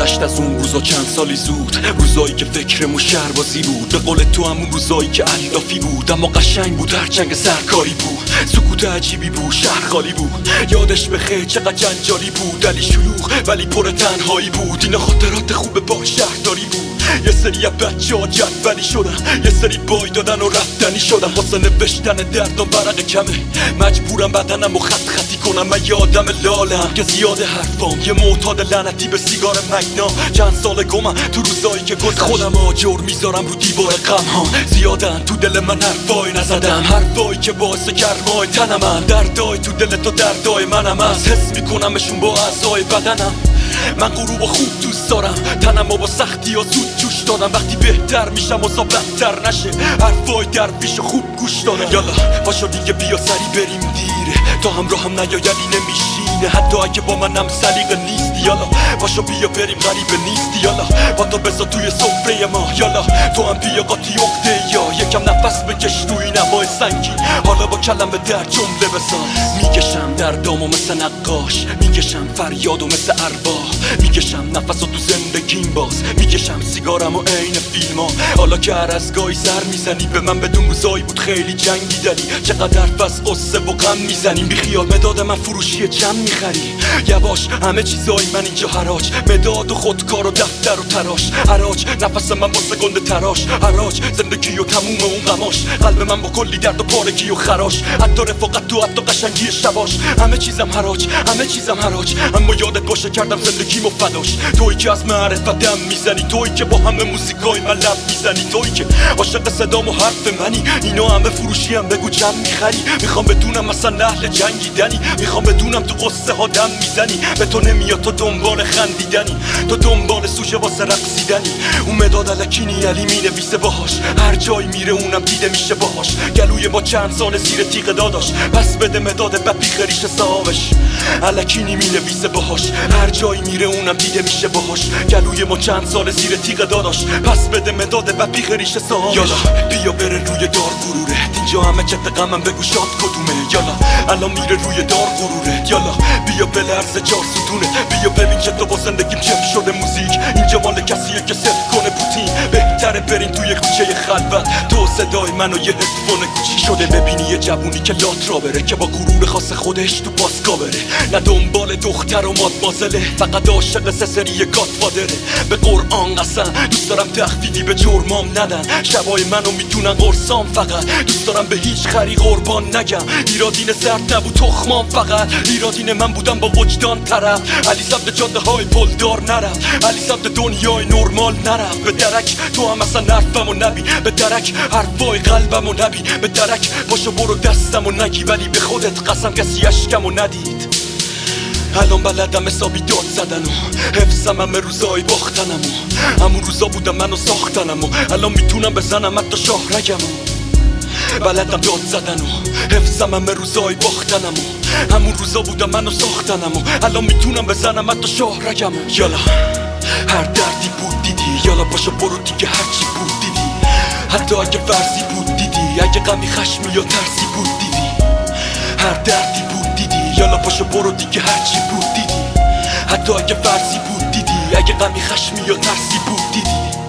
گذشت از اون روزا چند سالی زود، روزایی که فکرمون شهربازی بود. به قول تو همون روزایی که علافی بود، اما قشنگ بود، هر چنگ سرکاری بود. سکوت عجیبی بود، شهر خالی بود. یادش بخیر چقدر جنجالی بود، علی شلوغ ولی پر تنهایی بود. اینا خاطرات خوب با شهرداری بود. یه سری بچه‌ها جدولی شدن، یه سری بای دادن و رفتنی شدن. واسه نوشتن دردم ورق کمه، مجبورم بدنم و خط خطی کنم. من یه آدم لالم که زیاده حرفام، یه معتاد لعنتی به سیگار مگنا. چند سال گمم تو روزایی که گذشت، خودم آجر میذارم رو دیوار غم ها. زیادن تو دل من حرفای نزدم، حرفایی که باعث گرمای تنمن. دردای تو دل تو دردای منم هست، حس میکنمشون با اعضای بدنم. من غروب و خوب دوست دارم، تنم با سختی ها زود جوش دادم. وقتی بهتر میشم و بدتر نشه، حرفای درویش خوب گوش دادم. یالا پاشو دیگه بیا سری بریم دیره، تا همراهم نیایلی نمیشینه. حتی اگه با منم سلیقه نیستی، یالا پاشو بیا بریم غریبه نیستی. یالا با تو بذار توی سفره ما، یالا تو هم بیا قاطی عقده یا یکم نفس بکش تو این هوای سنگین. حالا با کلمه در جمله بساز، میکشم دردامو مثل نقاش، میکشم فریادو مثل ارباح، میکشم نفسو تو زندگیم باز، میکشم سیگارمو عین فیلما. حالا که هر از گاهی سر میزنی به من، بدون روزایی بود خیلی جنگیدنی. چقدر حرف از قصه و غم میزنیم، بیخیال مداد من فروشی جمع میخری. یواش همه چیزای من اینجا حراج، مداد و خودکار و دفتر و تراش. حراج نفس من واسه گنده تراش، حراج زندگی و تموم اون غماش. قلب من با کلی درد و پارگی و خراش، حتی رفاقت تو حتی قشنگی شباش. همه چیزم حراج، همه چیزم حراج. اما یادت باشه کردم زندگیمو فداش. تویی که از معرفت دم میزنی، تویی که با همه موزیکای من لب میزنی، تویی که عاشق صدام و حرف منی. اینا همه فروشی هم بگو جمع میخری. میخوام بدونم مثلا اهل جنگیدنی، میخوام بدونم تو قصه ها دم میزنی. به تو نمیاد تو دنبال خندیدنی، تو دنبال سوژه واسه رقصیدنی. اون مداد الکینی علی مینویسه باهاش، هر جایی میره اونم دیده میشه باهاش. گلوی ما چند سال زیر تیغ داداش، پس بده مداد بپیخ ریش صاحبش. الکینی مینویسه باهاش، هر جایی میره اونم دیده میشه باهاش. گلوی ما چند سال زیر تیغ داداش، پس بده مداد بپیخ ریش صاحبش. یالا بیا بره روی دار غروره، اینجا همه چت غمم بگو شاد کدومه. یالا الان میره روی دار غروره، یالا بیا بلرزه چار ستونه. بیا ببین که تو با زندگیم چپ شده موزیک. اینجا مال کسیه که ست کنه پوتین. بهتره برین توی کوچه خلوت، تو صدای منو یه هدفون کوچیک شده. ببینی یه جوونی که لات را بره، که با غرور خاص خودش تو پاسکا بره. نه دنبال دختر و مادمازله، فقط عاشق سری گاتفادره. به قرآن قسم دوست دارم تخفیفی به جرمام ندن. شبای منو میدونن قرصام، فقط دوست دارم به هیچ خری قربان نگم. ایرادین زرد نبود تخمام، فقط ایرادین من بودم با وجدان طرف. علی سمت جاده های پلدار نرفت، علی سمت دنیای نرمال نرفت. به درک تو هم اصلا حرفمو نبی، به درک حرفای قلبمو نبی. به درک پاشو برو دستمو نگی، ولی به خودت قسم کسی اشکمو ندید. الان بلدم حسابی داد زدن و حفظم همه روزای باختنم و همون روزا بودم منو ساختنم و الان میتونم بزنم حتی شاهرگم. بلدم داد زدن و حفظم همه روزای باختنم و همون روزا بودم منو ساختنم و الان میتونم بزنم حتی شاهرگم. یالا هر دردی بود دیدی، یالا پاشو برو دیگه هرچی بود دیدی. حتی اگه فرضی بود دیدی، اگه غمی خشمی یا ترسی بود دیدی. هر دردی بود دیدی، یالا پاشو برو دیگه هرچی بود دیدی. حتی اگه فرضی بود دیدی، اگه غمی خشمی یا ترسی بود دیدی.